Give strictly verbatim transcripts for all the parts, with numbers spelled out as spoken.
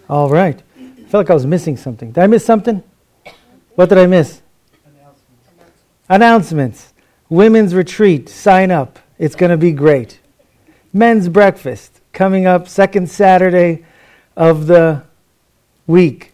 All right. I felt like I was missing something. Did I miss something? What did I miss? Announcements. Announcements. Women's retreat. Sign up. It's going to be great. Men's breakfast. Coming up second Saturday of the week.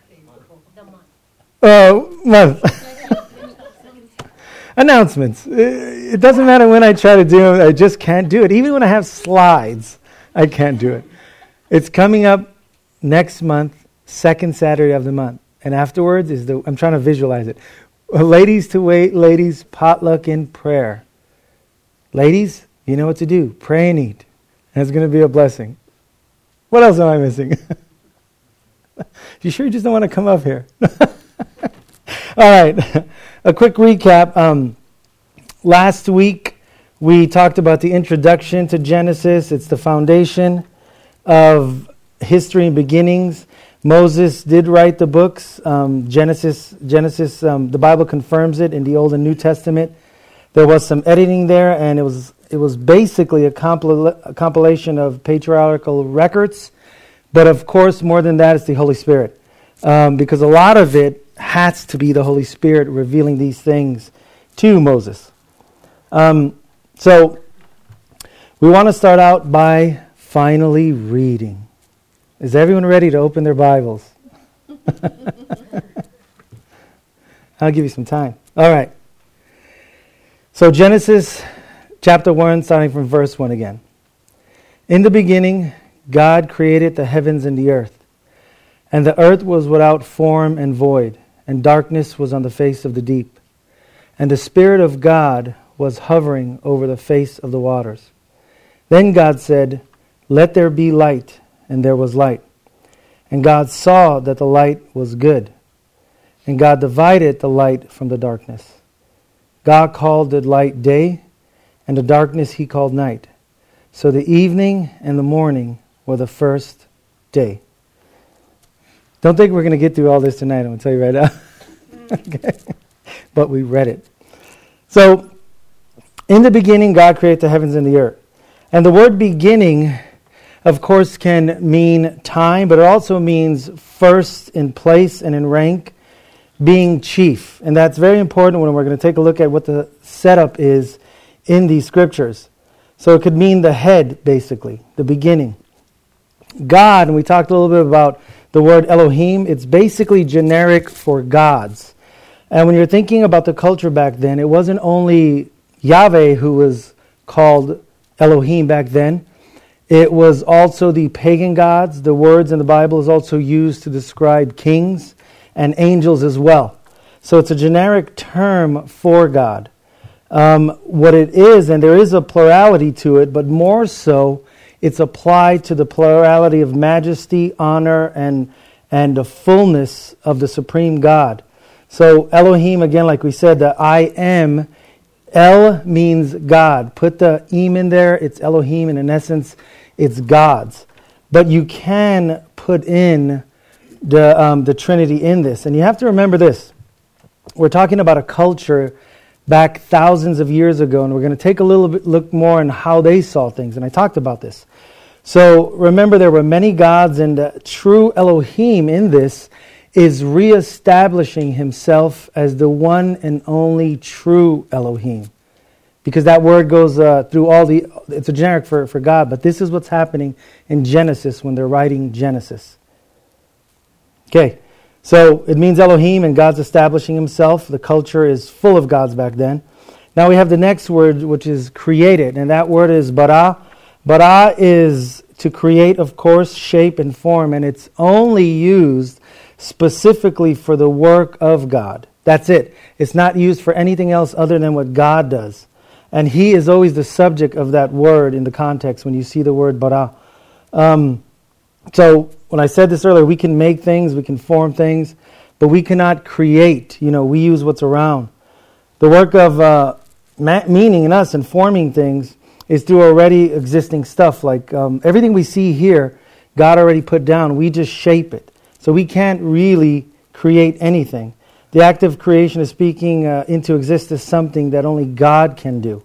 Oh, uh, month. Announcements. It doesn't matter when I try to do it. I just can't do it. Even when I have slides, I can't do it. It's coming up next month, second Saturday of the month. And afterwards is the, I'm trying to visualize it. Ladies to wait, ladies, potluck in prayer. Ladies, you know what to do. Pray and eat. And it's going to be a blessing. What else am I missing? You sure you just don't want to come up here? All right. A quick recap. Um, last week, we talked about the introduction to Genesis. It's the foundation of history and beginnings. Moses did write the books. Um, Genesis, Genesis. Um, the Bible confirms it in the Old and New Testament. There was some editing there, and it was it was basically a, compil- a compilation of patriarchal records. But of course, more than that, it's the Holy Spirit, um, because a lot of it has to be the Holy Spirit revealing these things to Moses. Um, so we want to start out by finally reading. Is everyone ready to open their Bibles? I'll give you some time. All right. So Genesis chapter one, starting from verse one again. In the beginning, God created the heavens and the earth. And the earth was without form and void, and darkness was on the face of the deep. And the Spirit of God was hovering over the face of the waters. Then God said, "Let there be light," and there was light. And God saw that the light was good. And God divided the light from the darkness. God called the light day, and the darkness he called night. So the evening and the morning were the first day. Don't think we're going to get through all this tonight, I'm going to tell you right now. Okay. But we read it. So, in the beginning, God created the heavens and the earth. And the word beginning, of course, can mean time, but it also means first in place and in rank, being chief. And that's very important when we're going to take a look at what the setup is in these scriptures. So it could mean the head, basically, the beginning. God, and we talked a little bit about the word Elohim, it's basically generic for gods. And when you're thinking about the culture back then, it wasn't only Yahweh who was called Elohim back then. It was also the pagan gods. The words in the Bible is also used to describe kings and angels as well. So it's a generic term for God. Um, what it is, and there is a plurality to it, but more so, it's applied to the plurality of majesty, honor, and and the fullness of the supreme God. So Elohim, again, like we said, the I am, El means God. Put the Im in there, it's Elohim, and in essence, it's God's. But you can put in the um, the Trinity in this. And you have to remember this. We're talking about a culture back thousands of years ago, and we're going to take a little bit look more on how they saw things. And I talked about this. So remember, there were many gods, and the true Elohim in this is reestablishing himself as the one and only true Elohim. Because that word goes uh, through all the, it's a generic for, for God, but this is what's happening in Genesis when they're writing Genesis. Okay, so it means Elohim, and God's establishing himself. The culture is full of gods back then. Now we have the next word, which is created, and that word is bara. Bara is to create, of course, shape and form, and it's only used specifically for the work of God. That's it. It's not used for anything else other than what God does. And he is always the subject of that word in the context when you see the word bara. Um, so when I said this earlier, we can make things, we can form things, but we cannot create. You know, we use what's around. The work of uh, ma- meaning in us and forming things is through already existing stuff. Like um, everything we see here, God already put down. We just shape it. So we can't really create anything. The act of creation is speaking uh, into existence something that only God can do.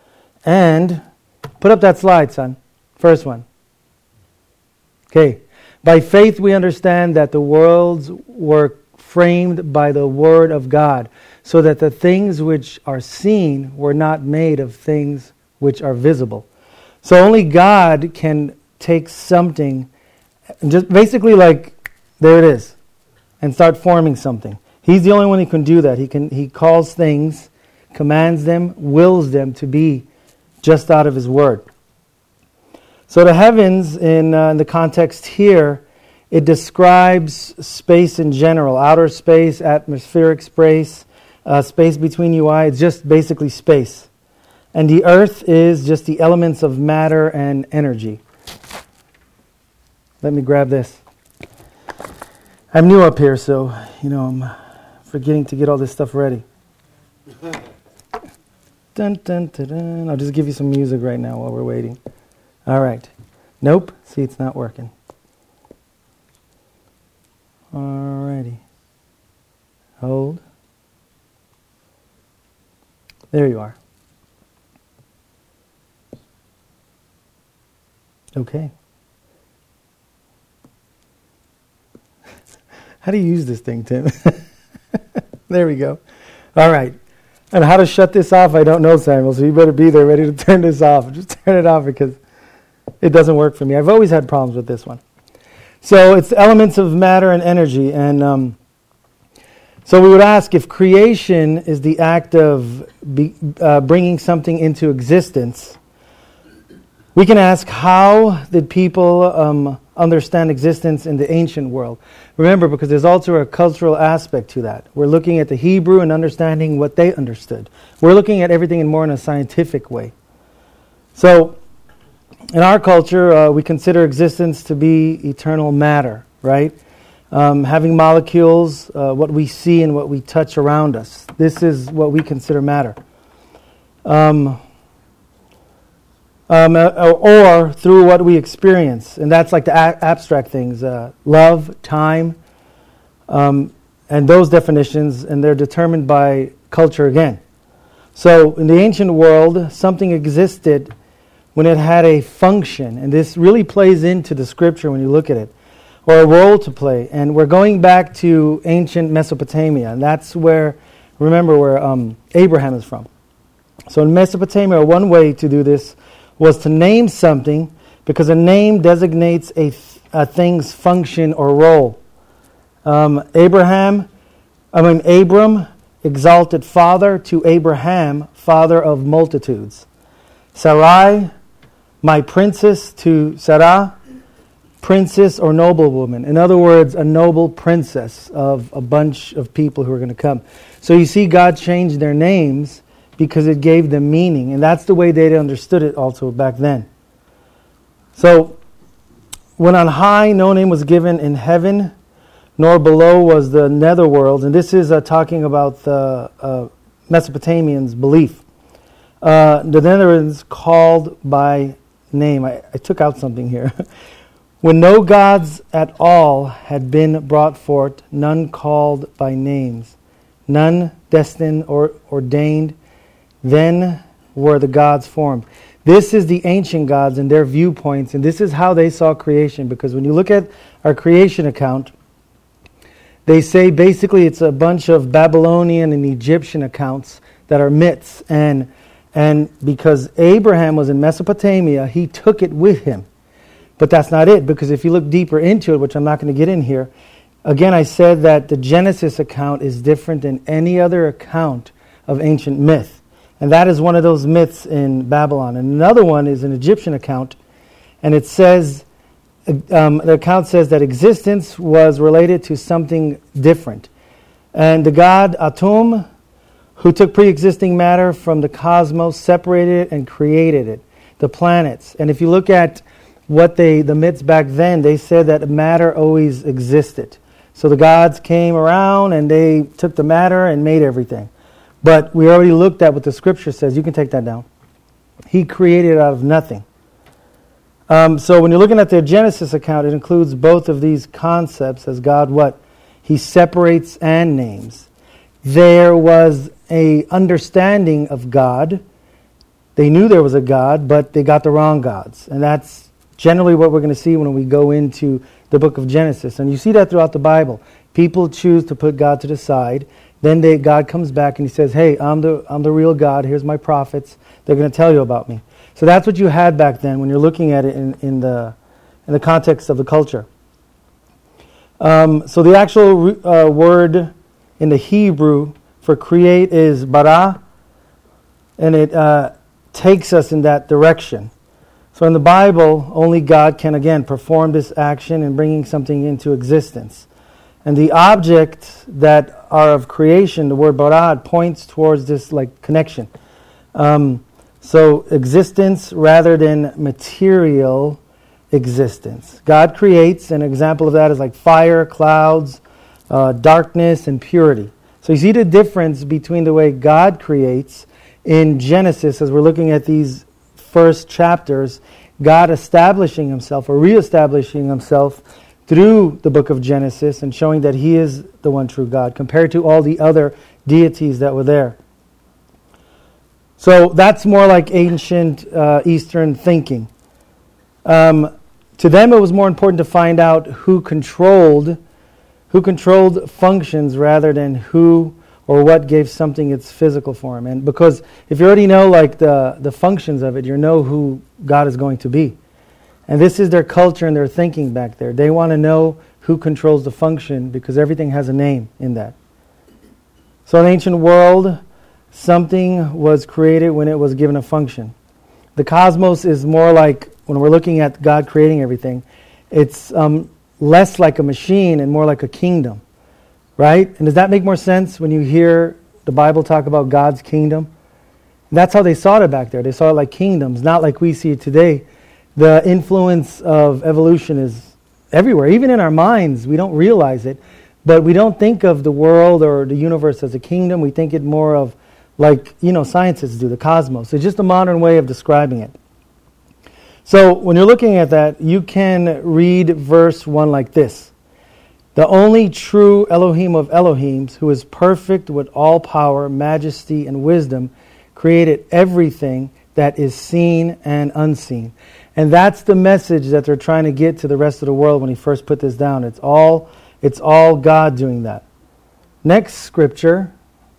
And put up that slide, son. First one. Okay. By faith we understand that the worlds were framed by the word of God, so that the things which are seen were not made of things which are visible. So only God can take something, just basically like, there it is, and start forming something. He's the only one who can do that. He can. He calls things, commands them, wills them to be just out of His Word. So the heavens, in, uh, in the context here, it describes space in general, outer space, atmospheric space, uh, space between you and I. It's just basically space. And the earth is just the elements of matter and energy. Let me grab this. I'm new up here, so, you know, I'm forgetting to get all this stuff ready. Dun, dun, dun, dun. I'll just give you some music right now while we're waiting. All right. Nope. See, it's not working. All righty. Hold. There you are. Okay. How do you use this thing, Tim? There we go. All right. And how to shut this off, I don't know, Samuel, so you better be there ready to turn this off. Just turn it off because it doesn't work for me. I've always had problems with this one. So it's elements of matter and energy. And um, so we would ask, if creation is the act of be, uh, bringing something into existence, we can ask, how did people um, understand existence in the ancient world? Remember, because there's also a cultural aspect to that. We're looking at the Hebrew and understanding what they understood. We're looking at everything in more in a scientific way. So, in our culture, uh, we consider existence to be eternal matter, right? Um, having molecules, uh, what we see and what we touch around us. This is what we consider matter. Um... Um, or through what we experience. And that's like the a- abstract things, uh, love, time, um, and those definitions, and they're determined by culture again. So in the ancient world, something existed when it had a function, and this really plays into the scripture when you look at it, or a role to play. And we're going back to ancient Mesopotamia, and that's where, remember, where um, Abraham is from. So in Mesopotamia, one way to do this was to name something, because a name designates a, th- a thing's function or role. Um, Abraham, I mean Abram, exalted father, to Abraham, father of multitudes. Sarai, my princess, to Sarah, princess or noblewoman. In other words, a noble princess of a bunch of people who are going to come. So you see, God changed their names because it gave them meaning. And that's the way they understood it also back then. So, when on high no name was given in heaven, nor below was the netherworld. And this is uh, talking about the uh, Mesopotamians' belief. Uh, the netherworld called by name. I, I took out something here. When no gods at all had been brought forth, none called by names, none destined or ordained, then were the gods formed. This is the ancient gods and their viewpoints, and this is how they saw creation. Because when you look at our creation account, they say basically it's a bunch of Babylonian and Egyptian accounts that are myths. And, and because Abraham was in Mesopotamia, he took it with him. But that's not it, because if you look deeper into it, which I'm not going to get in here, again I said that the Genesis account is different than any other account of ancient myth. And that is one of those myths in Babylon. And another one is an Egyptian account. And it says, um, the account says that existence was related to something different. And the god Atum, who took pre-existing matter from the cosmos, separated it and created it, the planets. And if you look at what they, the myths back then, they said that matter always existed. So the gods came around and they took the matter and made everything. But we already looked at what the scripture says. You can take that down. He created out of nothing. Um, so when you're looking at the Genesis account, it includes both of these concepts as God what? He separates and names. There was a understanding of God. They knew there was a God, but they got the wrong gods. And that's generally what we're going to see when we go into the book of Genesis. And you see that throughout the Bible. People choose to put God to the side. Then they, God comes back and he says, hey, I'm the, I'm the real God. Here's my prophets. They're going to tell you about me. So that's what you had back then when you're looking at it in, in, the, in the context of the culture. Um, so the actual uh, word in the Hebrew for create is bara, and it uh, takes us in that direction. So in the Bible, only God can, again, perform this action in bringing something into existence. And the objects that are of creation, the word bara, points towards this like connection. Um, so existence rather than material existence. God creates, an example of that is like fire, clouds, uh, darkness, and purity. So you see the difference between the way God creates in Genesis, as we're looking at these first chapters, God establishing himself or reestablishing himself through the book of Genesis and showing that he is the one true God compared to all the other deities that were there. So that's more like ancient uh, Eastern thinking. Um, to them it was more important to find out who controlled who controlled functions rather than who or what gave something its physical form. And because if you already know like the, the functions of it, you know who God is going to be. And this is their culture and their thinking back there. They want to know who controls the function because everything has a name in that. So in the ancient world, something was created when it was given a function. The cosmos is more like, when we're looking at God creating everything, it's um, less like a machine and more like a kingdom. Right? And does that make more sense when you hear the Bible talk about God's kingdom? And that's how they saw it back there. They saw it like kingdoms, not like we see it today. The influence of evolution is everywhere, even in our minds. We don't realize it, but we don't think of the world or the universe as a kingdom. We think it more of like, you know, scientists do, the cosmos. It's just a modern way of describing it. So when you're looking at that, you can read verse one like this. The only true Elohim of Elohims, who is perfect with all power, majesty, and wisdom, created everything that is seen and unseen. And that's the message that they're trying to get to the rest of the world when he first put this down. It's all, it's all God doing that. Next scripture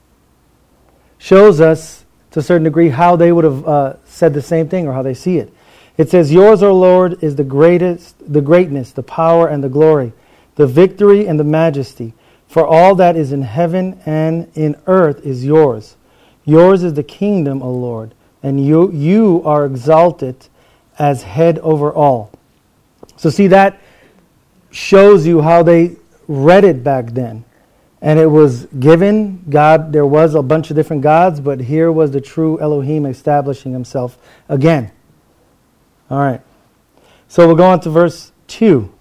shows us, to a certain degree, how they would have uh, said the same thing or how they see it. It says, yours, O Lord, is the greatest, the greatness, the power, and the glory, the victory and the majesty. For all that is in heaven and in earth is yours. Yours is the kingdom, O Lord, and you, you are exalted as head over all. So see, that shows you how they read it back then. And it was given, God, there was a bunch of different gods, but here was the true Elohim establishing himself again. All right. So we'll go on to verse two.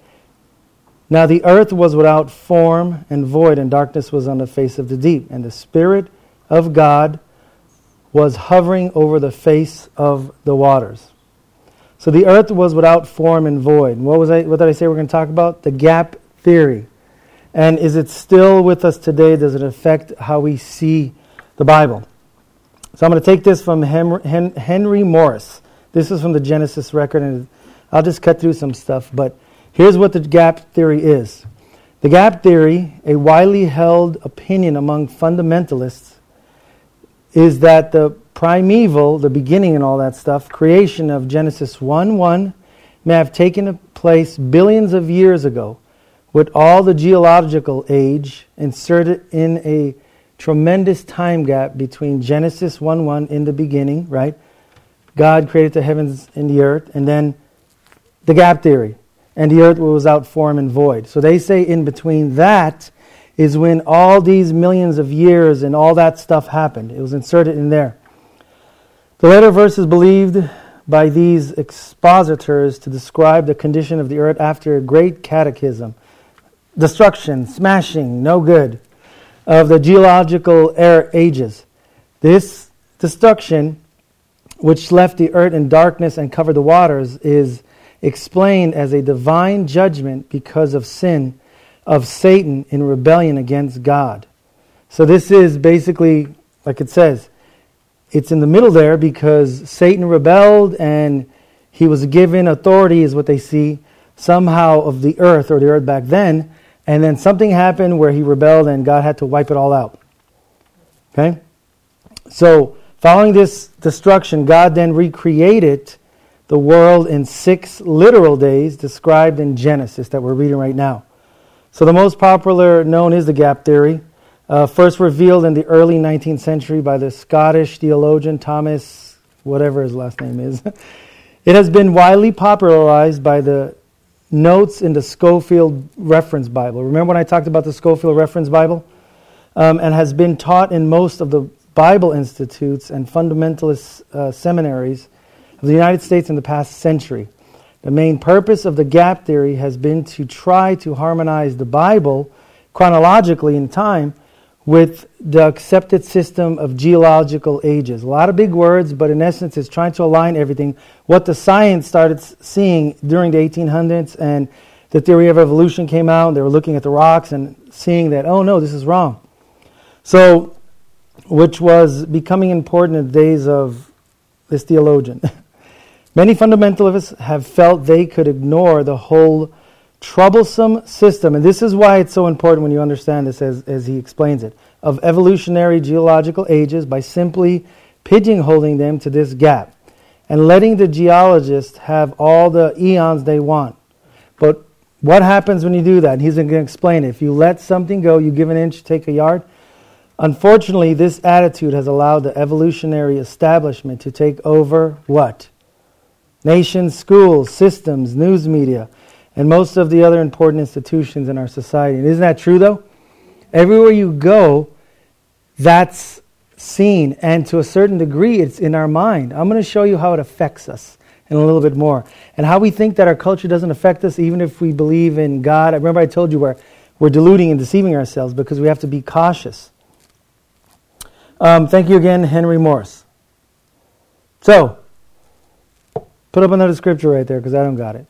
Now the earth was without form and void, and darkness was on the face of the deep. And the Spirit of God was hovering over the face of the waters. So the earth was without form and void. What was I? What did I say we're going to talk about? The gap theory. And is it still with us today? Does it affect how we see the Bible? So I'm going to take this from Henry Morris. This is from the Genesis record, and I'll just cut through some stuff, but here's what the gap theory is. The gap theory, a widely held opinion among fundamentalists, is that the primeval, the beginning and all that stuff, creation of Genesis one one may have taken place billions of years ago, with all the geological age inserted in a tremendous time gap between Genesis one one in the beginning, right? God created the heavens and the earth, and then the gap theory. And the earth was without form and void. So they say in between that is when all these millions of years and all that stuff happened. It was inserted in there. The later verse is believed by these expositors to describe the condition of the earth after a great cataclysm. Destruction, smashing, no good, of the geological era ages. This destruction, which left the earth in darkness and covered the waters, is explained as a divine judgment because of sin of Satan in rebellion against God. So this is basically, like it says, it's in the middle there because Satan rebelled and He was given authority, is what they see, somehow of the earth, or the earth back then, and then something happened where he rebelled and God had to wipe it all out. Okay? So, following this destruction, God then recreated the world in six literal days described in Genesis that we're reading right now. So the most popular known is the gap theory, uh, first revealed in the early nineteenth century by the Scottish theologian Thomas, whatever his last name is. It has been widely popularized by the notes in the Scofield Reference Bible. Remember when I talked about the Scofield Reference Bible? Um, and has been taught in most of the Bible institutes and fundamentalist uh, seminaries of the United States in the past century. The main purpose of the gap theory has been to try to harmonize the Bible chronologically in time with the accepted system of geological ages. A lot of big words, but in essence it's trying to align everything. What the science started seeing during the eighteen hundreds and the theory of evolution came out, and they were looking at the rocks and seeing that, oh no, this is wrong. So, which was becoming important in the days of this theologian. Many fundamentalists have felt they could ignore the whole troublesome system, and this is why it's so important when you understand this as, as he explains it, of evolutionary geological ages by simply pigeonholing them to this gap and letting the geologists have all the eons they want. But what happens when you do that? And he's going to explain it. If you let something go, you give an inch, take a yard. Unfortunately, this attitude has allowed the evolutionary establishment to take over what? Nations, schools, systems, news media, and most of the other important institutions in our society. And isn't that true, though? Everywhere you go, that's seen, and to a certain degree, it's in our mind. I'm going to show you how it affects us in a little bit more, and how we think that our culture doesn't affect us even if we believe in God. I remember I told you we're, we're deluding and deceiving ourselves because we have to be cautious. Um, thank you again, Henry Morris. So, put up another scripture right there because I don't got it.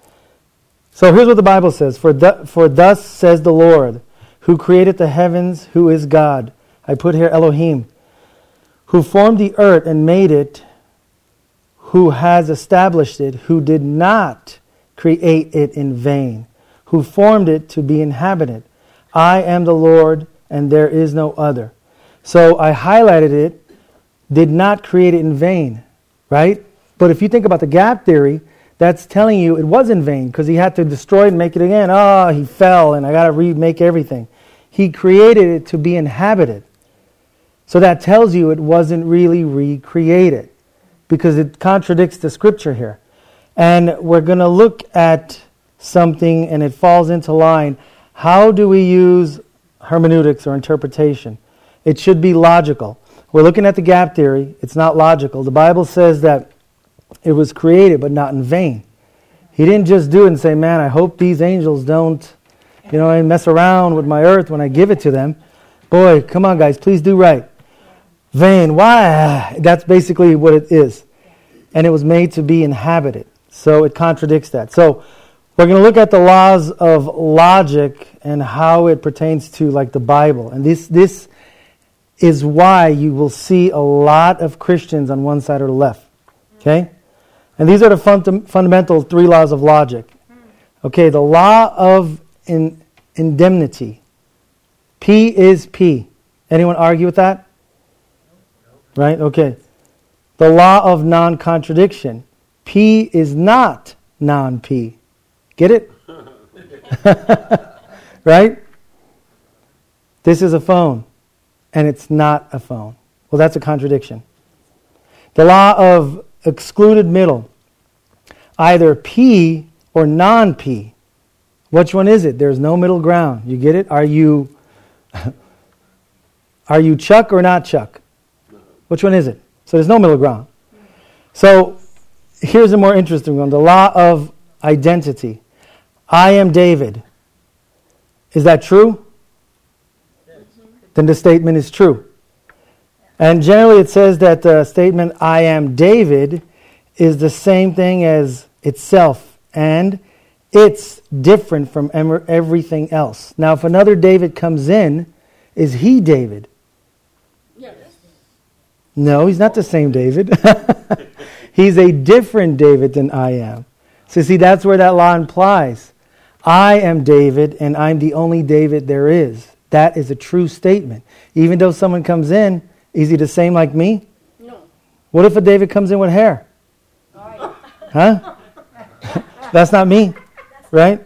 So here's what the Bible says. For, th- for thus says the Lord, who created the heavens, who is God. I put here Elohim. Who formed the earth and made it, who has established it, who did not create it in vain, who formed it to be inhabited. I am the Lord, and there is no other. So I highlighted it, did not create it in vain, right? But if you think about the gap theory, that's telling you it was in vain because he had to destroy it and make it again. Oh, he fell and I got to remake everything. He created it to be inhabited. So that tells you it wasn't really recreated because it contradicts the scripture here. And we're going to look at something and it falls into line. How do we use hermeneutics or interpretation? It should be logical. We're looking at the gap theory. It's not logical. The Bible says that it was created, but not in vain. He didn't just do it and say, man, I hope these angels don't, you know, mess around with my earth when I give it to them. Boy, come on, guys, please do right. Vain, why? That's basically what it is. And it was made to be inhabited. So it contradicts that. So we're going to look at the laws of logic and how it pertains to like the Bible. And this this is why you will see a lot of Christians on one side or the left. Okay? And these are the fund- fundamental three laws of logic. Okay, the law of in- indemnity. P is P. Anyone argue with that? Right? Okay. The law of non-contradiction. P is not non-P. Get it? Right? This is a phone, and it's not a phone. Well, that's a contradiction. The law of excluded middle. Either P or non-P. Which one is it? There's no middle ground. You get it? Are you are you Chuck or not Chuck? Which one is it? So there's no middle ground. So here's a more interesting one. The law of identity. I am David. Is that true? Yes. Then the statement is true. And generally it says that the statement, I am David, is the same thing as itself. And it's different from em- everything else. Now, if another David comes in, is he David? Yes. No, he's not the same David. He's a different David than I am. So see, that's where that law implies. I am David, and I'm the only David there is. That is a true statement. Even though someone comes in, is he the same like me? No. What if a David comes in with hair? Right. Huh? That's not me, right?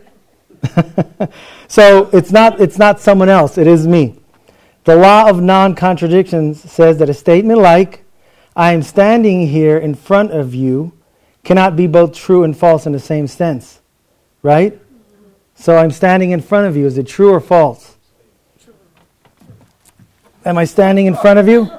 So it's not it's not someone else. It is me. The law of non-contradictions says that a statement like, I am standing here in front of you, cannot be both true and false in the same sense, right? Mm-hmm. So I'm standing in front of you. Is it true or false? True. Am I standing in front of you?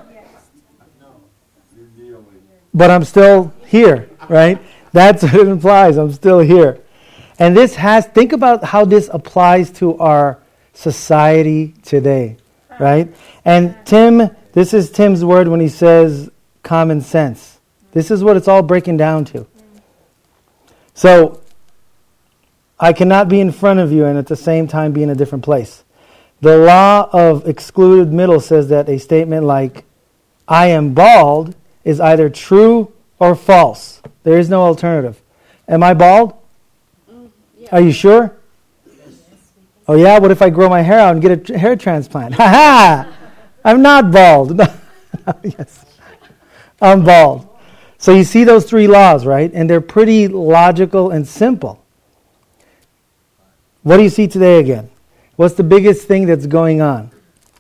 Yes. But I'm still here, right? That's what it implies. I'm still here. And this has, think about how this applies to our society today, right? And Tim, this is Tim's word when he says common sense. This is what it's all breaking down to. So, I cannot be in front of you and at the same time be in a different place. The law of excluded middle says that a statement like, I am bald, is either true or false. There is no alternative. Am I bald? Mm, yeah. Are you sure? Yes. Oh yeah? What if I grow my hair out and get a hair transplant? Ha ha! I'm not bald. Yes. I'm bald. So you see those three laws, right? And they're pretty logical and simple. What do you see today again? What's the biggest thing that's going on?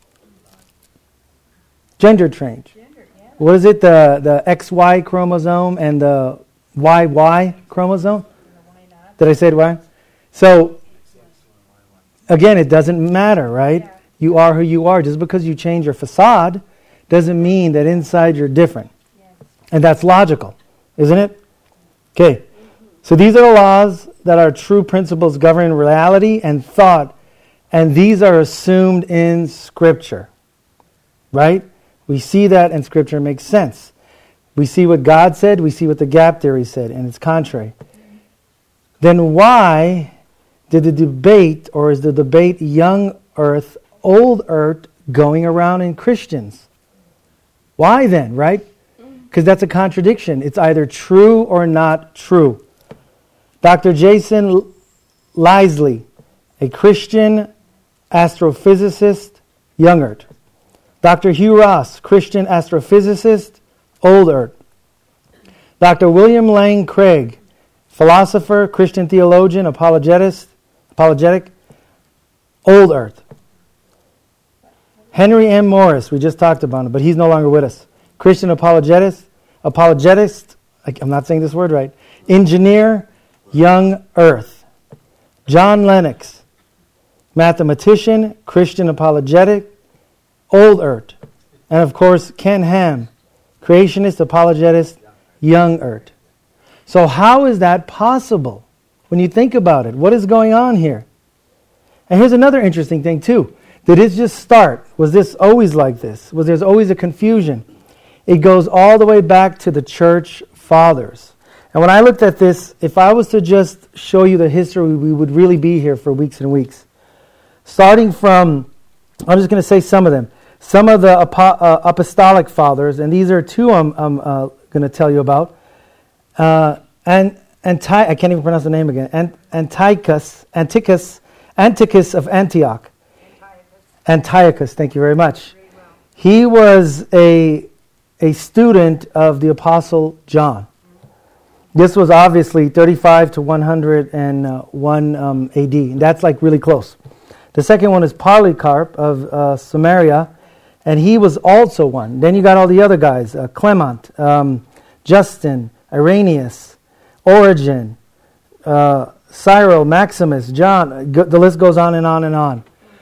Gender change. Gender, yeah. What is it? The the X Y chromosome and the Y Y chromosome? Did I say it right? So, again, it doesn't matter, right? Yeah. You are who you are. Just because you change your facade doesn't mean that inside you're different. Yes. And that's logical, isn't it? Okay. So these are the laws that are true principles governing reality and thought, and these are assumed in Scripture, right? We see that in Scripture. It makes sense. We see what God said, we see what the gap theory said, and it's contrary. Then why did the debate, or is the debate young earth, old earth, going around in Christians? Why then, right? Because that's a contradiction. It's either true or not true. Doctor Jason Lisley, a Christian astrophysicist, young earth. Doctor Hugh Ross, Christian astrophysicist, old earth. Doctor William Lane Craig, philosopher, Christian theologian, apologetist, apologetic, old earth. Henry M. Morris, we just talked about him, but he's no longer with us. Christian apologetist, apologetist, I'm not saying this word right, engineer, young earth. John Lennox, mathematician, Christian apologetic, old earth. And of course, Ken Ham, creationist, apologetist, young earth. So how is that possible when you think about it? What is going on here? And here's another interesting thing too. Did it just start? Was this always like this? Was there always a confusion? It goes all the way back to the church fathers. And when I looked at this, if I was to just show you the history, we would really be here for weeks and weeks. Starting from, I'm just going to say some of them. Some of the apo- uh, apostolic fathers, and these are two I'm, I'm uh, going to tell you about. Uh, and Anti- I can't even pronounce the name again. Ant- Antiochus, Antiochus, Antiochus of Antioch. Antiochus, thank you very much. Very well. He was a a student of the Apostle John. Mm-hmm. This was obviously thirty-five to one hundred one um, A D. And that's like really close. The second one is Polycarp of uh, Samaria, and he was also one. Then you got all the other guys, uh, Clement, um, Justin, Irenaeus, Origen, uh, Cyril, Maximus, John. Go, the list goes on and on and on.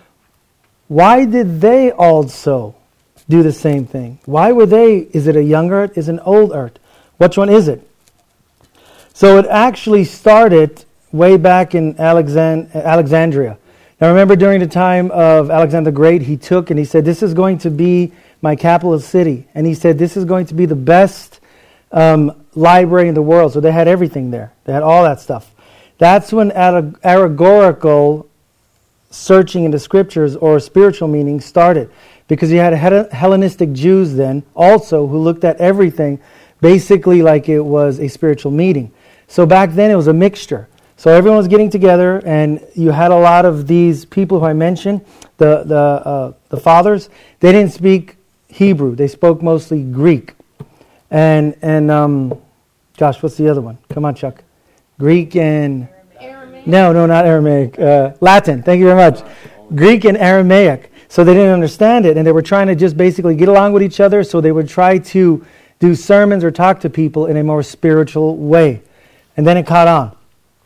Why did they also do the same thing? Why were they, is it a young earth, is it an old earth? Which one is it? So it actually started way back in Alexand- Alexandria. Now remember during the time of Alexander the Great, he took and he said, this is going to be my capital city. And he said, this is going to be the best um, library in the world. So they had everything there. They had all that stuff. That's when allegorical searching in the scriptures or spiritual meaning started. Because you had Hellenistic Jews then also who looked at everything basically like it was a spiritual meeting. So back then it was a mixture. So everyone was getting together, and you had a lot of these people who I mentioned, the the uh, the fathers. They didn't speak Hebrew; they spoke mostly Greek. And and um, gosh, what's the other one? Come on, Chuck. Greek and Aramaic. no, no, not Aramaic. Uh, Latin. Thank you very much. Greek and Aramaic. So they didn't understand it, and they were trying to just basically get along with each other. So they would try to do sermons or talk to people in a more spiritual way, and then it caught on.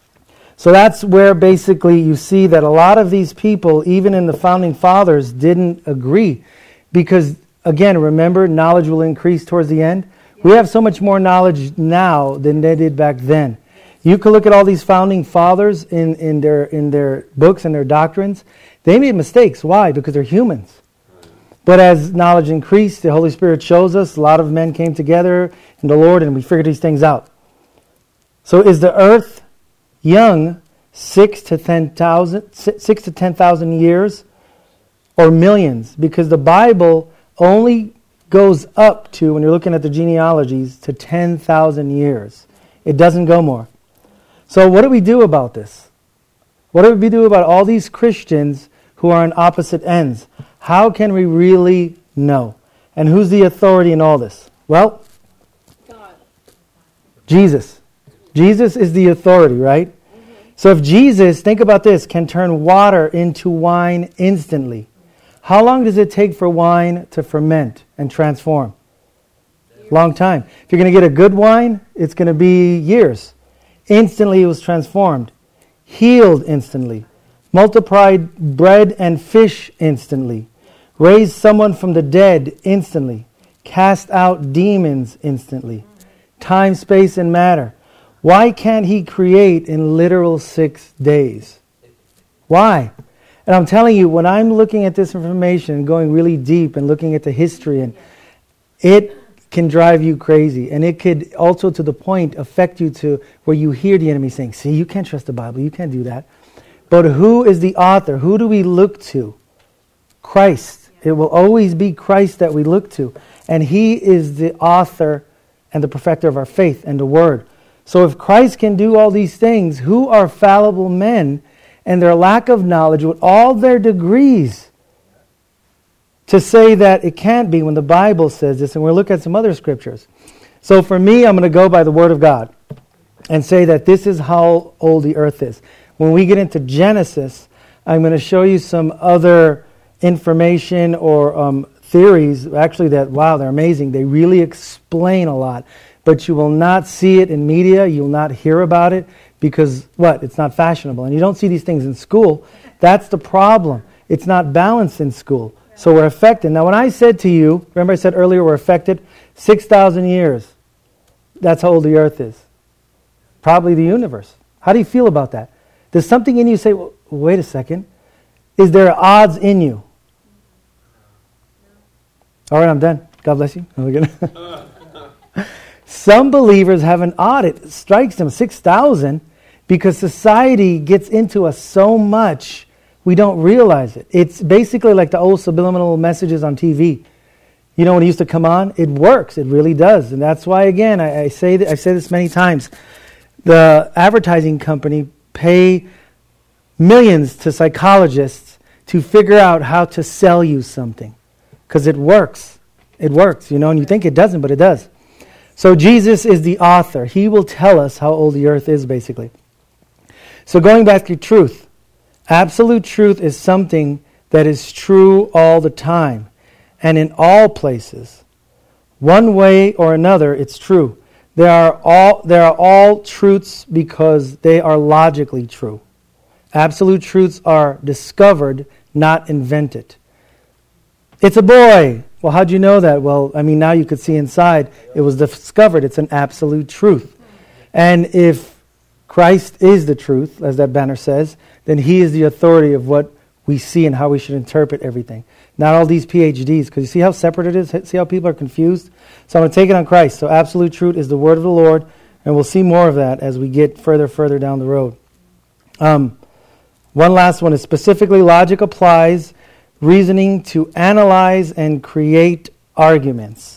So that's where basically you see that a lot of these people, even in the founding fathers, didn't agree. Because, again, remember, knowledge will increase towards the end. We have so much more knowledge now than they did back then. You could look at all these founding fathers in, in their in their books and their doctrines. They made mistakes. Why? Because they're humans. But as knowledge increased, the Holy Spirit shows us, a lot of men came together in the Lord and we figured these things out. So is the earth young, six to ten thousand, six to ten thousand years, or millions? Because the Bible only goes up to, when you're looking at the genealogies, to ten thousand years. It doesn't go more. So what do we do about this? What do we do about all these Christians who are on opposite ends? How can we really know? And who's the authority in all this? Well, God. Jesus. Jesus is the authority, right? Mm-hmm. So if Jesus, think about this, can turn water into wine instantly, how long does it take for wine to ferment and transform? Long time. If you're going to get a good wine, it's going to be years. Instantly it was transformed. Healed instantly. Multiplied bread and fish instantly. Raised someone from the dead instantly. Cast out demons instantly. Time, space, and matter. Why can't he create in literal six days? Why? And I'm telling you, when I'm looking at this information and going really deep and looking at the history, and it can drive you crazy. And it could also, to the point, affect you to where you hear the enemy saying, see, you can't trust the Bible, you can't do that. But who is the author? Who do we look to? Christ. It will always be Christ that we look to. And he is the author and the perfecter of our faith and the Word. So if Christ can do all these things, who are fallible men and their lack of knowledge with all their degrees to say that it can't be when the Bible says this? And we'll look at some other scriptures. So for me, I'm going to go by the Word of God and say that this is how old the earth is. When we get into Genesis, I'm going to show you some other information or um, theories, actually that, wow, they're amazing. They really explain a lot. But you will not see it in media. You will not hear about it because, what? It's not fashionable. And you don't see these things in school. That's the problem. It's not balanced in school. So we're affected. Now, when I said to you, remember I said earlier we're affected? six thousand years. That's how old the earth is. Probably the universe. How do you feel about that? Does something in you say, well, wait a second. Is there odds in you? All right, I'm done. God bless you. Some believers have an odd. It strikes them six thousand because society gets into us so much we don't realize it. It's basically like the old subliminal messages on T V. You know, when it used to come on, it works. It really does. And that's why, again, I, I say that, I've said this many times. The advertising company pay millions to psychologists to figure out how to sell you something. Because it works. It works, you know, and you think it doesn't, but it does. So Jesus is the author. He will tell us how old the earth is, basically. So going back to truth. Absolute truth is something that is true all the time and in all places. One way or another, it's true. There are all there are all truths because they are logically true. Absolute truths are discovered, not invented. It's a boy. Well, how'd you know that? Well, I mean, now you could see inside. It was discovered. It's an absolute truth. And if Christ is the truth, as that banner says, then he is the authority of what we see and how we should interpret everything. Not all these P H Ds, because you see how separate it is? See how people are confused? So I'm going to take it on Christ. So absolute truth is the word of the Lord, and we'll see more of that as we get further, further down the road. Um, one last one is specifically logic applies reasoning to analyze and create arguments.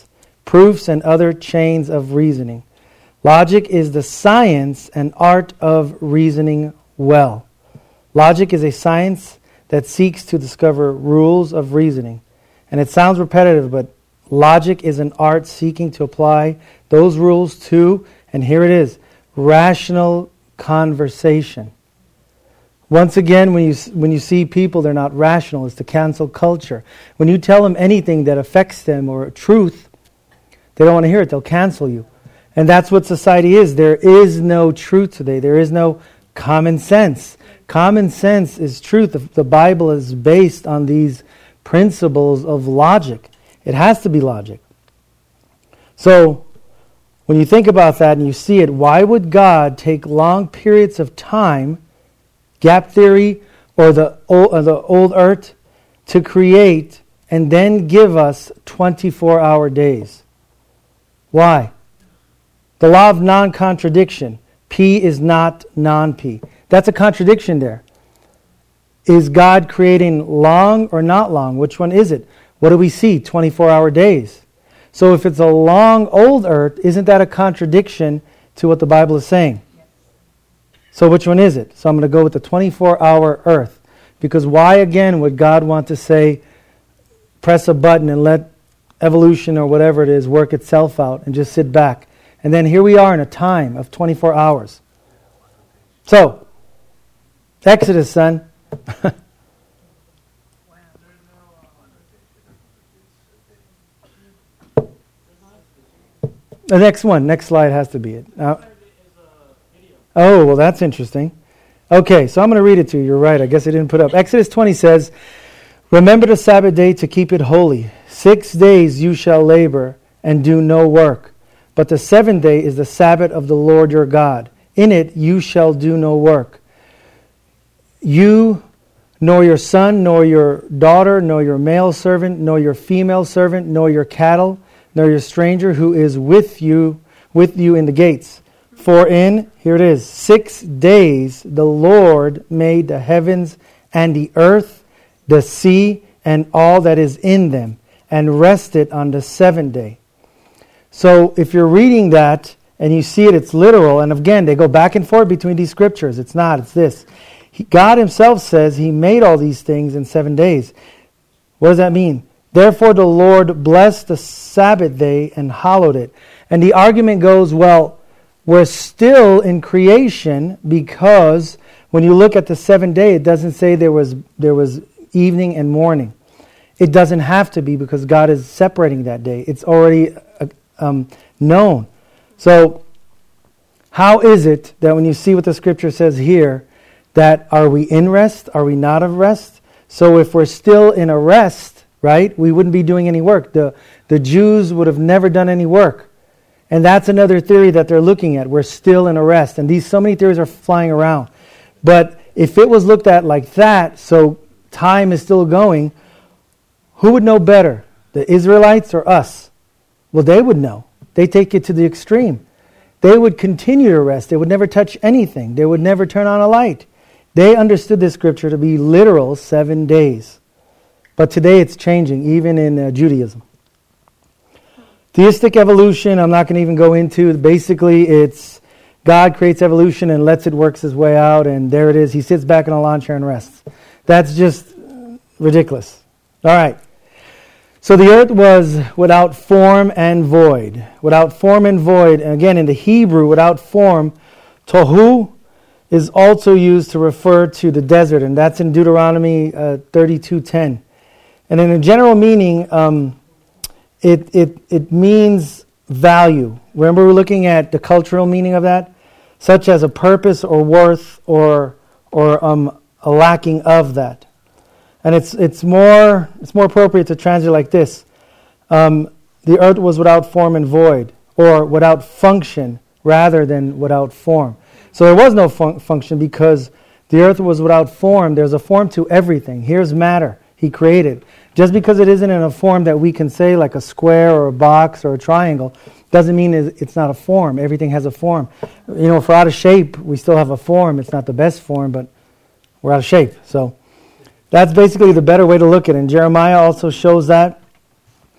proofs, and other chains of reasoning. Logic is the science and art of reasoning well. Logic is a science that seeks to discover rules of reasoning. And it sounds repetitive, but logic is an art seeking to apply those rules to, and here it is, rational conversation. Once again, when you when you see people, they're not rational. It's the cancel culture. When you tell them anything that affects them or truth, they don't want to hear it. They'll cancel you. And that's what society is. There is no truth today. There is no common sense. Common sense is truth. The, the Bible is based on these principles of logic. It has to be logic. So, when you think about that and you see it, why would God take long periods of time, gap theory or the old, or the old earth, to create and then give us twenty-four hour days? Why? The law of non-contradiction. P is not non-P. That's a contradiction there. Is God creating long or not long? Which one is it? What do we see? twenty-four hour days. So if it's a long old earth, isn't that a contradiction to what the Bible is saying? Yes. So which one is it? So I'm going to go with the twenty-four hour earth. Because why again would God want to say, press a button and let evolution or whatever it is work itself out and just sit back? And then here we are in a time of twenty-four hours. So, Exodus, son. The next one, next slide has to be it. Uh, oh, well, that's interesting. Okay, so I'm going to read it to you. You're right. I guess I didn't put up. Exodus twenty says, "Remember the Sabbath day to keep it holy. Six days you shall labor and do no work. But the seventh day is the Sabbath of the Lord your God. In it you shall do no work. You, nor your son, nor your daughter, nor your male servant, nor your female servant, nor your cattle, nor your stranger who is with you, with you in the gates. For in," here it is, "six days the Lord made the heavens and the earth, the sea, and all that is in them, and rested on the seventh day." So if you're reading that and you see it, it's literal. And again, they go back and forth between these scriptures. It's not, it's this. He, God himself says he made all these things in seven days. What does that mean? "Therefore the Lord blessed the Sabbath day and hallowed it." And the argument goes, well, we're still in creation because when you look at the seventh day, it doesn't say there was there was evening and morning. It doesn't have to be because God is separating that day. It's already uh, um, known. So how is it that when you see what the scripture says here, that are we in rest? Are we not of rest? So if we're still in a rest, right, we wouldn't be doing any work. The, the Jews would have never done any work. And that's another theory that they're looking at. We're still in a rest. And these so many theories are flying around. But if it was looked at like that, so time is still going, who would know better? The Israelites or us? Well, they would know. They take it to the extreme. They would continue to rest. They would never touch anything. They would never turn on a light. They understood this scripture to be literal seven days. But today it's changing, even in uh, Judaism. Theistic evolution, I'm not going to even go into. Basically, it's God creates evolution and lets it work its way out, and there it is. He sits back in a lawn chair and rests. That's just ridiculous. All right. So the earth was without form and void. Without form and void. And again, in the Hebrew, without form, tohu is also used to refer to the desert, and that's in Deuteronomy uh, thirty-two ten. And in a general meaning, um, it, it, it means value. Remember, we're looking at the cultural meaning of that, such as a purpose or worth or or um, a lacking of that. And it's it's more it's more appropriate to translate like this: um, the earth was without form and void, or without function, rather than without form. So there was no fun- function because the earth was without form. There's a form to everything. Here's matter he created. Just because it isn't in a form that we can say like a square or a box or a triangle, doesn't mean it's not a form. Everything has a form. You know, if we're out of shape, we still have a form. It's not the best form, but we're out of shape. So that's basically the better way to look at it. And Jeremiah also shows that.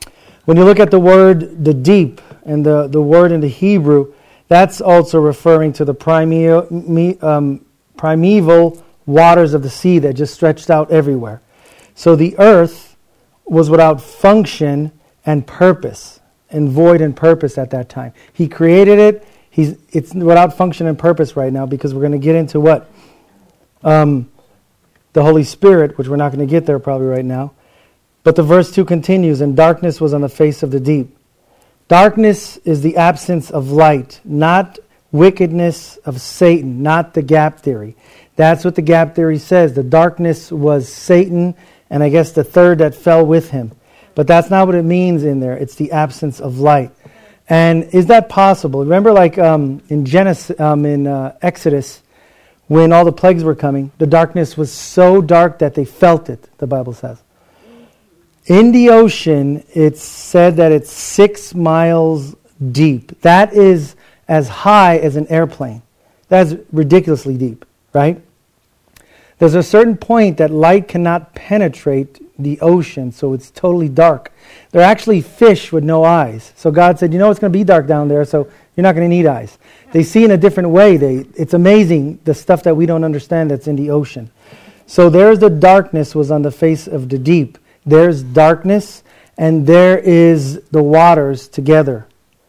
When you look at the word, the deep, and the, the word in the Hebrew, that's also referring to the primeval, um, primeval waters of the sea that just stretched out everywhere. So the earth was without function and purpose, and void and purpose at that time. He created it. He's it's without function and purpose right now, because we're going to get into what? Um, the Holy Spirit, which we're not going to get there probably right now. But the verse two continues, and darkness was on the face of the deep. Darkness is the absence of light, not wickedness of Satan, not the gap theory. That's what the gap theory says. The darkness was Satan, and I guess the third that fell with him. But that's not what it means in there. It's the absence of light. And is that possible? Remember, like um, in Genesis, um, in uh, Exodus, when all the plagues were coming, the darkness was so dark that they felt it, the Bible says. In the ocean, it's said that it's six miles deep. That is as high as an airplane. That's ridiculously deep, right? There's a certain point that light cannot penetrate the ocean, so it's totally dark. There are actually fish with no eyes. So God said, you know it's going to be dark down there, so you're not going to need eyes. They see in a different way. They, it's amazing, the stuff that we don't understand that's in the ocean. So there's the darkness was on the face of the deep. There's darkness, and there is the waters together.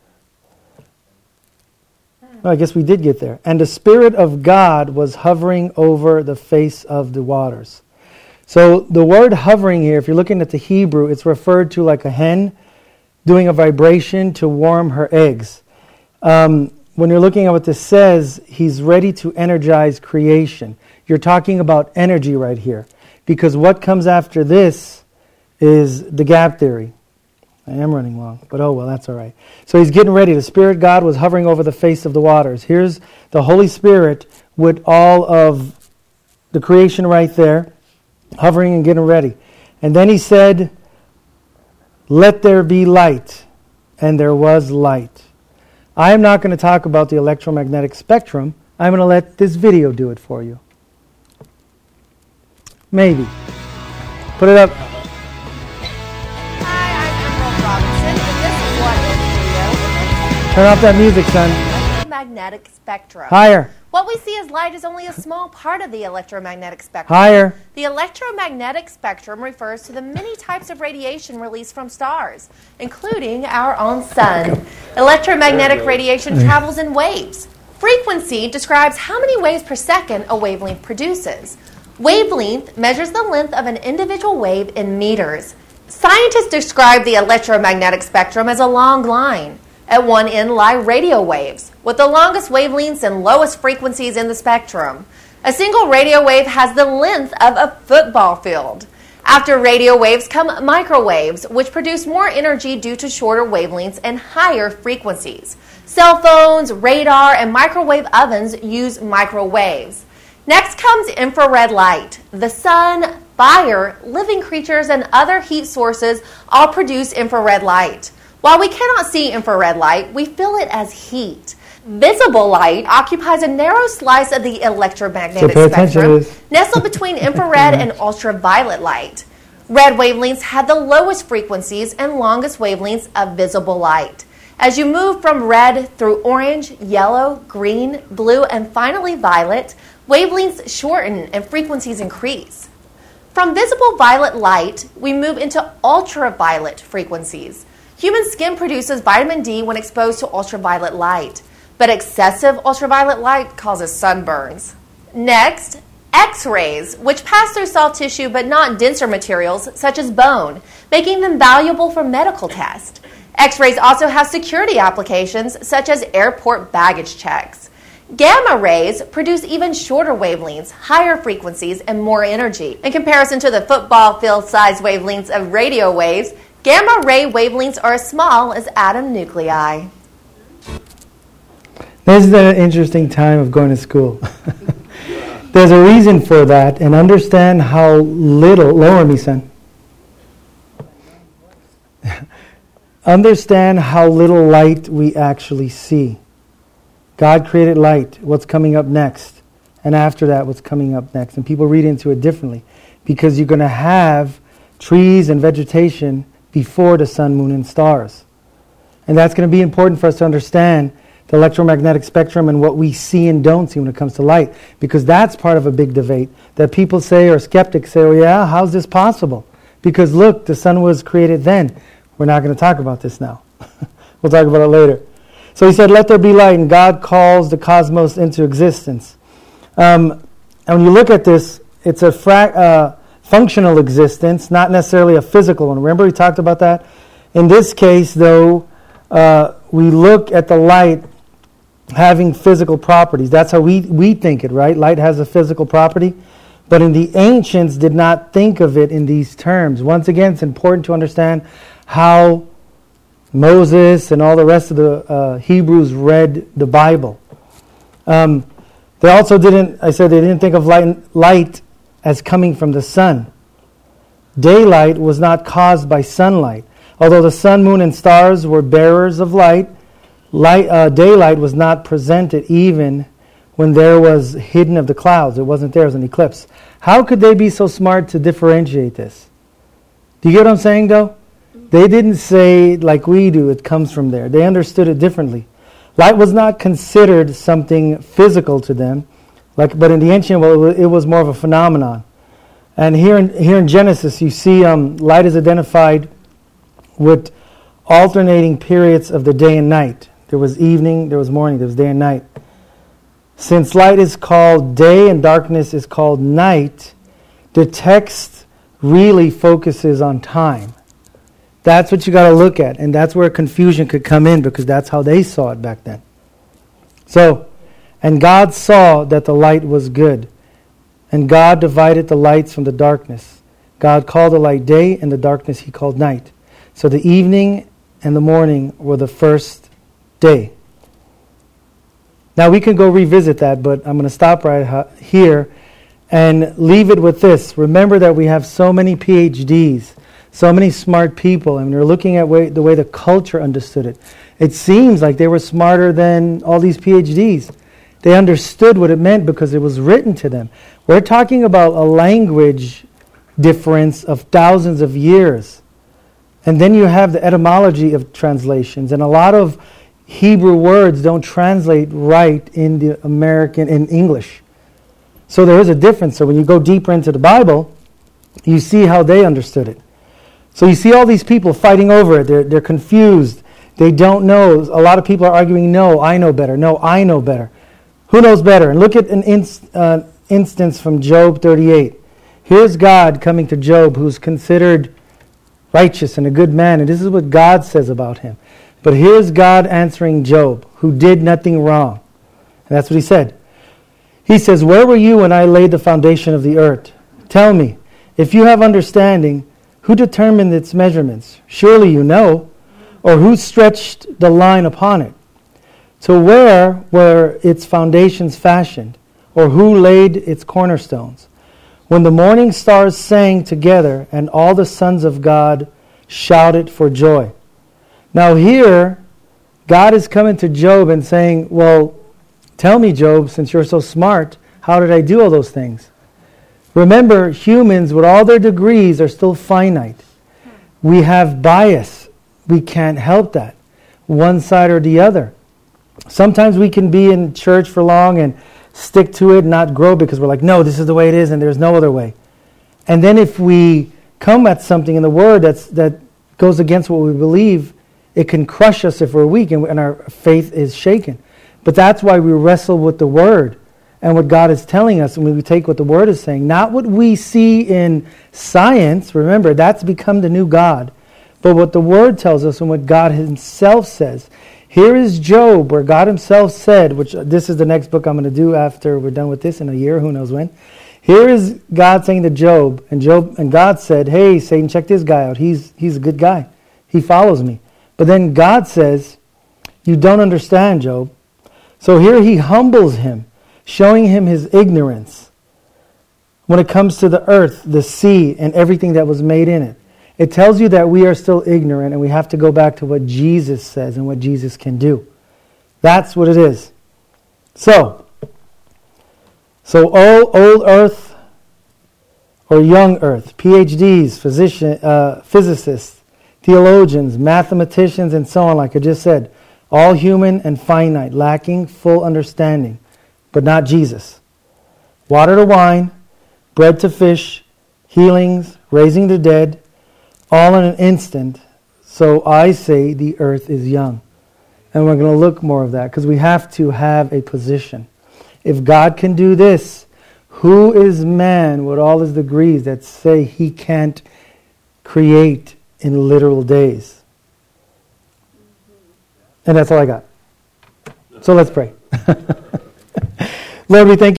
Well, I guess we did get there. And the Spirit of God was hovering over the face of the waters. So the word hovering here, if you're looking at the Hebrew, it's referred to like a hen doing a vibration to warm her eggs. Um, when you're looking at what this says, he's ready to energize creation. You're talking about energy right here. Because what comes after this is the gap theory. I am running long, but oh well, that's all right. So he's getting ready. The Spirit God was hovering over the face of the waters. Here's the Holy Spirit with all of the creation right there, hovering and getting ready. And then he said, let there be light. And there was light. I am not going to talk about the electromagnetic spectrum. I'm going to let this video do it for you. Maybe. Put it up. Turn off that music, son. Electromagnetic spectrum. Higher. What we see as light is only a small part of the electromagnetic spectrum. Higher. The electromagnetic spectrum refers to the many types of radiation released from stars, including our own sun. Electromagnetic radiation travels in waves. Frequency describes how many waves per second a wavelength produces. Wavelength measures the length of an individual wave in meters. Scientists describe the electromagnetic spectrum as a long line. At one end lie radio waves, with the longest wavelengths and lowest frequencies in the spectrum. A single radio wave has the length of a football field. After radio waves come microwaves, which produce more energy due to shorter wavelengths and higher frequencies. Cell phones, radar, and microwave ovens use microwaves. Next comes infrared light. The sun, fire, living creatures, and other heat sources all produce infrared light. While we cannot see infrared light, we feel it as heat. Visible light occupies a narrow slice of the electromagnetic so spectrum, nestled between infrared and ultraviolet light. Red wavelengths have the lowest frequencies and longest wavelengths of visible light. As you move from red through orange, yellow, green, blue, and finally violet, wavelengths shorten and frequencies increase. From visible violet light, we move into ultraviolet frequencies. Human skin produces vitamin D when exposed to ultraviolet light, but excessive ultraviolet light causes sunburns. Next, X-rays, which pass through soft tissue but not denser materials such as bone, making them valuable for medical tests. X-rays also have security applications such as airport baggage checks. Gamma rays produce even shorter wavelengths, higher frequencies, and more energy. In comparison to the football field-sized wavelengths of radio waves, gamma ray wavelengths are as small as atom nuclei. This is an interesting time of going to school. There's a reason for that, and understand how little, lower me, son. Understand how little light we actually see. God created light, what's coming up next, and after that, what's coming up next. And people read into it differently, because you're going to have trees and vegetation before the sun, moon, and stars. And that's going to be important for us to understand the electromagnetic spectrum and what we see and don't see when it comes to light, because that's part of a big debate that people say, or skeptics say, oh yeah, how's this possible? Because look, the sun was created then. We're not going to talk about this now. We'll talk about it later. So he said, let there be light, and God calls the cosmos into existence. Um, and when you look at this, it's a fra- uh, functional existence, not necessarily a physical one. Remember we talked about that? In this case, though, uh, we look at the light having physical properties. That's how we, we think it, right? Light has a physical property. But in the ancients did not think of it in these terms. Once again, it's important to understand how Moses and all the rest of the uh, Hebrews read the Bible. Um, they also didn't, I said they didn't think of light, light as coming from the sun. Daylight was not caused by sunlight. Although the sun, moon, and stars were bearers of light, light uh, daylight was not presented even when there was hidden of the clouds. It wasn't there, it was an eclipse. How could they be so smart to differentiate this? Do you get what I'm saying, though? They didn't say like we do, it comes from there. They understood it differently. Light was not considered something physical to them, like, but in the ancient world, it was more of a phenomenon. And here in, here in Genesis, you see um, light is identified with alternating periods of the day and night. There was evening, there was morning, there was day and night. Since light is called day and darkness is called night, the text really focuses on time. That's what you got to look at, and that's where confusion could come in, because that's how they saw it back then. So, and God saw that the light was good, and God divided the lights from the darkness. God called the light day, and the darkness he called night. So the evening and the morning were the first day. Now we can go revisit that, but I'm going to stop right here and leave it with this. Remember that we have so many P H Ds, so many smart people, and we're looking at way, the way the culture understood it. It seems like they were smarter than all these P H Ds. They understood what it meant because it was written to them. We're talking about a language difference of thousands of years. And then you have the etymology of translations, and a lot of Hebrew words don't translate right in the American, in English. So there is a difference. So when you go deeper into the Bible, you see how they understood it. So you see all these people fighting over it. They're, they're confused. They don't know. A lot of people are arguing, no, I know better. No, I know better. Who knows better? And look at an inst, uh, instance from Job thirty-eight. Here's God coming to Job, who's considered righteous and a good man. And this is what God says about him. But here's God answering Job, who did nothing wrong. And that's what he said. He says, where were you when I laid the foundation of the earth? Tell me, if you have understanding, who determined its measurements? Surely you know. Or who stretched the line upon it? So where were its foundations fashioned? Or who laid its cornerstones? When the morning stars sang together and all the sons of God shouted for joy. Now here, God is coming to Job and saying, well, tell me, Job, since you're so smart, how did I do all those things? Remember, humans with all their degrees are still finite. We have bias. We can't help that. One side or the other. Sometimes we can be in church for long and stick to it and not grow because we're like, no, this is the way it is and there's no other way. And then if we come at something in the Word that's, that goes against what we believe, it can crush us if we're weak and, and our faith is shaken. But that's why we wrestle with the Word and what God is telling us, and we take what the Word is saying, not what we see in science. Remember, that's become the new God. But what the Word tells us and what God Himself says. Here is Job, where God Himself said, which this is the next book I'm going to do after we're done with this in a year, who knows when. Here is God saying to Job, and Job and God said, hey, Satan, check this guy out. He's, he's a good guy. He follows me. But then God says, you don't understand, Job. So here He humbles him, showing him his ignorance when it comes to the earth, the sea, and everything that was made in it. It tells you that we are still ignorant and we have to go back to what Jesus says and what Jesus can do. That's what it is. So, so old, old earth or young earth, P H Ds, physician, uh, physicists, theologians, mathematicians, and so on, like I just said, all human and finite, lacking full understanding, but not Jesus. Water to wine, bread to fish, healings, raising the dead, all in an instant. So I say the earth is young. And we're going to look more of that because we have to have a position. If God can do this, who is man with all his degrees that say he can't create in literal days? And that's all I got. So let's pray. Lord, we thank you.